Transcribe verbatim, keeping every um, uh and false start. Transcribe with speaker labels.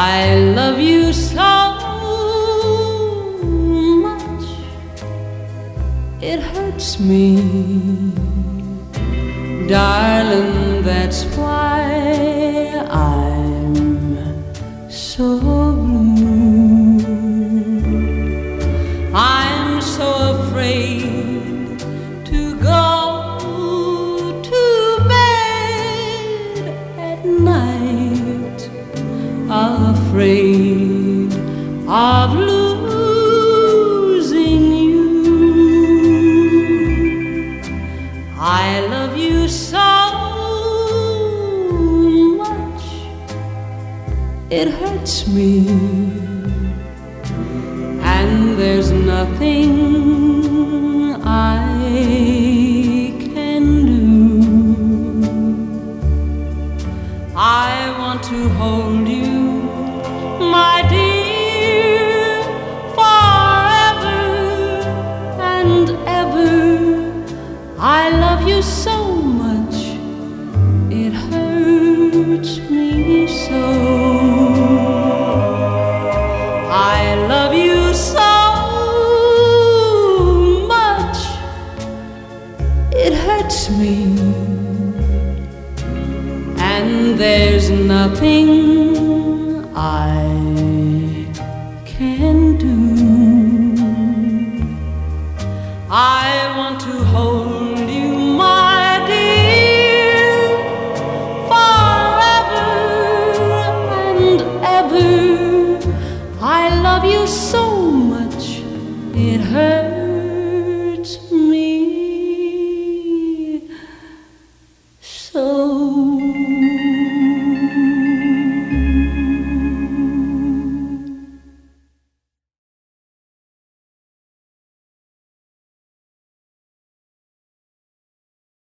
Speaker 1: I love you so much, it hurts me. Darling, that's why I'm so blue. I'm so afraid to go to bed at night, afraid of losing you. I love you so much, it hurts me, and there's nothing I can do. I want to hold you, my dear, forever and ever. I love you so much, it hurts me so. I love you so much, it hurts me, and there's nothing